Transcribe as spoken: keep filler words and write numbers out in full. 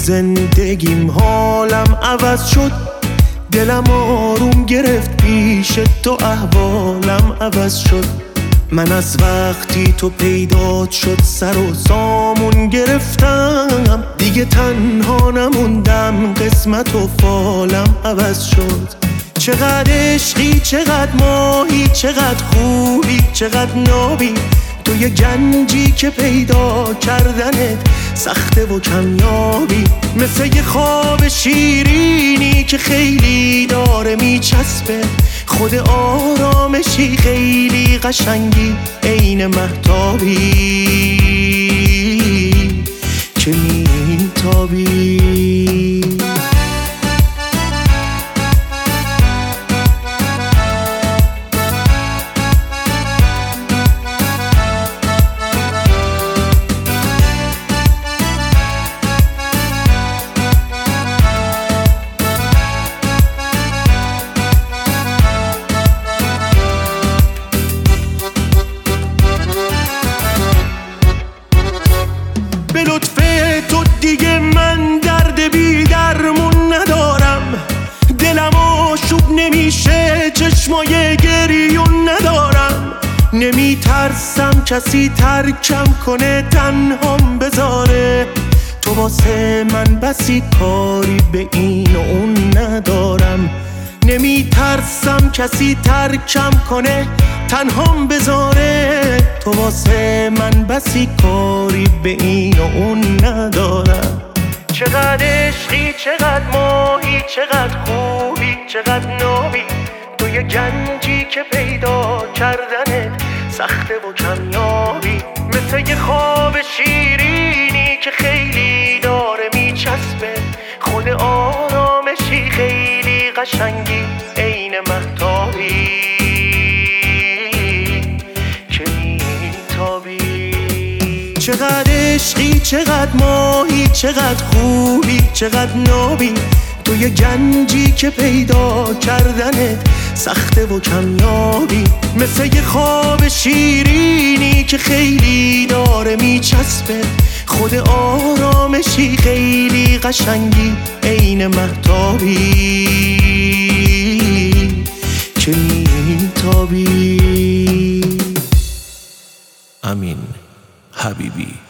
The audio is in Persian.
زندگیم حالم عوض شد، دلم آروم گرفت پیش تو، احوالم عوض شد. من از وقتی تو پیدا شد سر و سامون گرفتم، دیگه تنها نموندم، قسمت و فالم عوض شد. چقدر عشقی، چقدر ماهی، چقدر خوبی، چقدر نابی، تو یه گنجی که پیدا کردنت سخته و کمیابی. مثل یه خواب شیرینی که خیلی داره میچسبه، خود آرامشی خیلی قشنگی، عین مهتابی که میتابی. به لطف تو دیگه من درد بی درمون ندارم، دلم آشوب نمیشه، چشمای گریون ندارم. نمی ترسم کسی ترکم کنه، تنهام بذاره، تو واسه من بسی کاری به این و اون ندارم. نمی ترسم کسی ترکم کنه، تنهام بذاره، تو واسه من بسی کاری به این و اون ندارم. چقدر عشقی، چقدر ماهی، چقدر خوبی، چقدر نابی، تو یه گنجی که پیدا کردنت سخته و کمیابی. مثل یه خواب شیرینی که خیلی داره میچسبه، خود آرامشی خیلی قشنگی، عین مهتابی که میتابی. چقدر عشقی، چقدر ماهی، چقدر خوبی، چقدر نابی، تو یه گنجی که پیدا کردنت سخته و کمیابی. مثل یه خواب شیرینی که خیلی داره میچسبه، خود آرامشی خیلی قشنگی، عین مهتابی که میتابی. امین حبیبی.